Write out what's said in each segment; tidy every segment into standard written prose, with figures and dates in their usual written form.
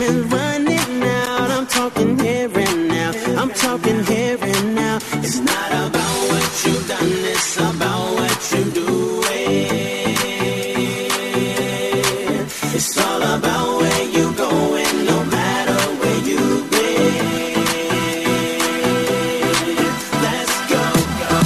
is running out. I'm talking here and now. I'm talking here and now. It's not about what you've done, it's about what you do. It's all about where you going, no matter where you've been. Let's go, go,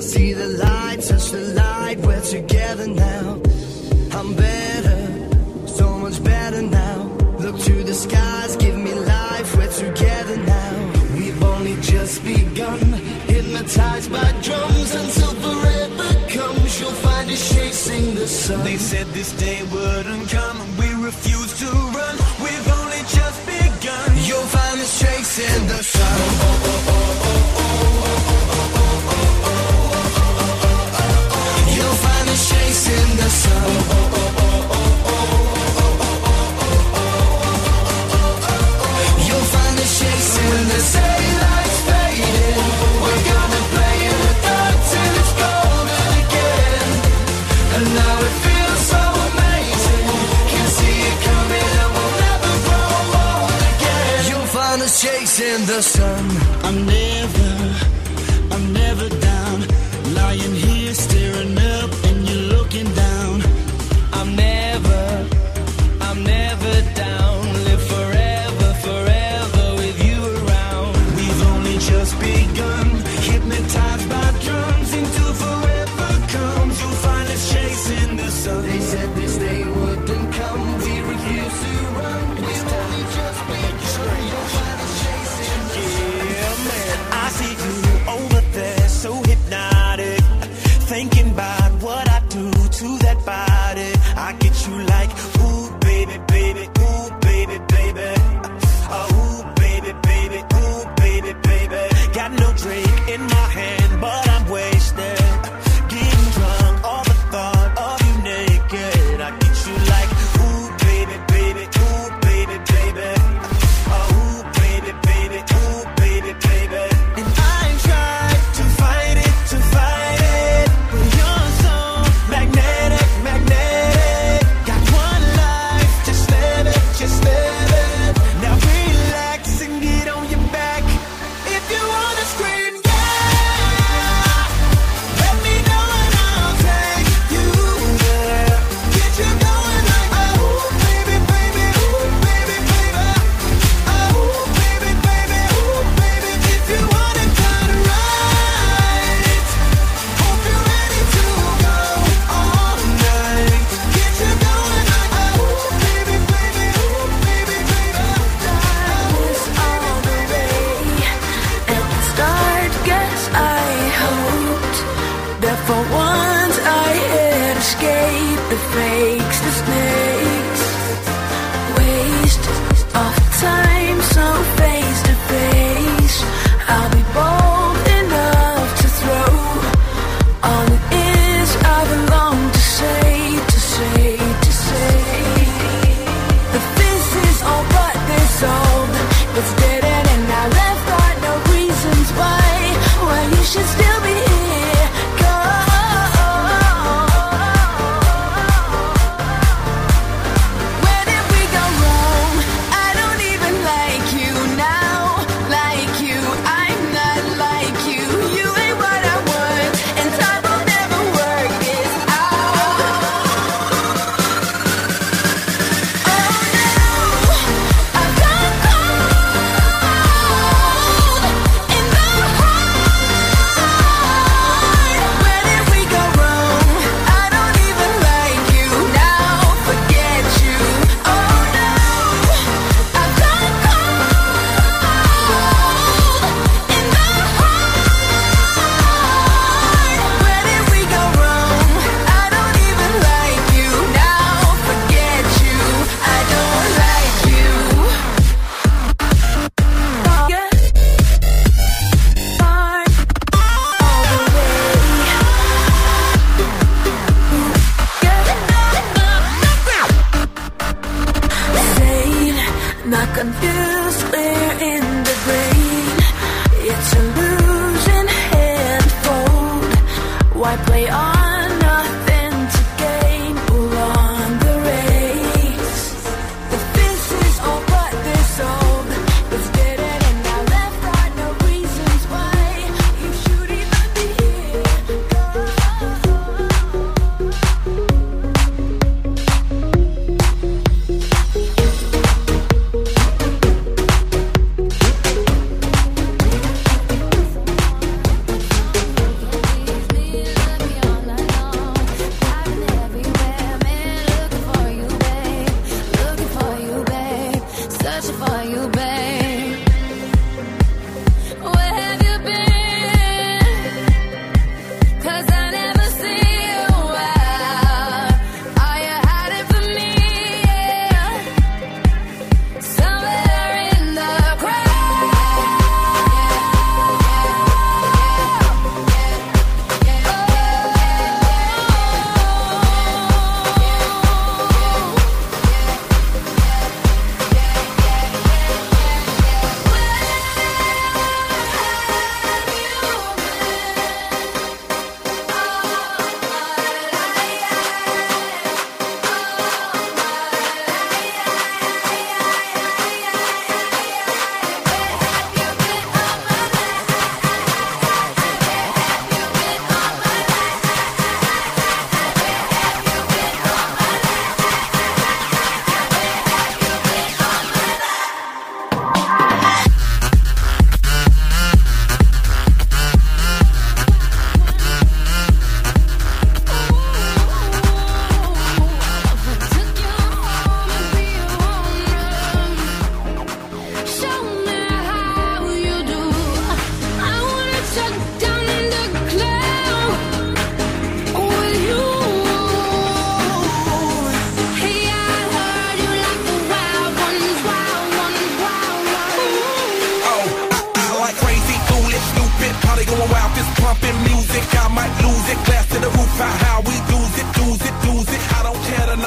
see the light, touch the light, we're together now. I'm better, so much better now. Look to the skies, give me life, we're together now. We've only just begun, hypnotized by drums until forever comes. You'll find us chasing the sun. They said this day wouldn't come, and we refuse to run. We've only just begun. You'll find us chasing the sun. You'll find us chasing the sun. You'll find us chasing when the daylight's fading. We're gonna play in the dark till it's golden again. And now it feels so amazing. Can see it coming and we'll never grow old again. You'll find us chasing the sun. I'm never down. Lying here staring up and you're looking down. I'm never down. Live forever, forever with you around. We've only just begun, hypnotized by drums until forever comes. You'll find us chasing the sun. They said this day wouldn't come. We refuse to run. We've only just begun. You'll find us chasing the sun. Yeah, man, I see you over there, so hypnotic. Thinking about what I do to that body. I get you like, ooh, baby, baby, ooh, baby, baby. Ooh, baby, baby, ooh, baby, baby. Got no drink in my hand, but I'm wasted. Getting drunk, all the thought of you naked. I get you like, ooh, baby, baby, ooh, baby, baby. Ooh, baby, baby, ooh, baby, baby. And I tried to fight it, but you're so magnetic, magnetic. Got one life, just live it, just live it. Now relax and get on your back. If you wanna scream, yeah, let me know and I'll take you there. Get you going like, oh, baby, baby, ooh, baby, baby. Oh, baby, baby, ooh, baby. If you wanna turn right, hope you're ready to go all night. Get you going like, oh, baby, baby, ooh, baby, baby. Was on the way at the start. Guess I hoped that for once I had escaped the fakes, the snakes. Waste of time, so face to face. I'll be bold enough to throw all it is I belong to say, to say, to say. But this is all but this old. It's dead end and I left got no reasons why you should still be here. Go. Where did we go wrong? I don't even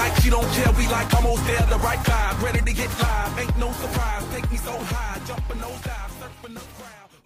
like she don't care, we like almost there, the right vibe. Ready to get live, ain't no surprise. Take me so high, jumping those dives, surfing the crowd.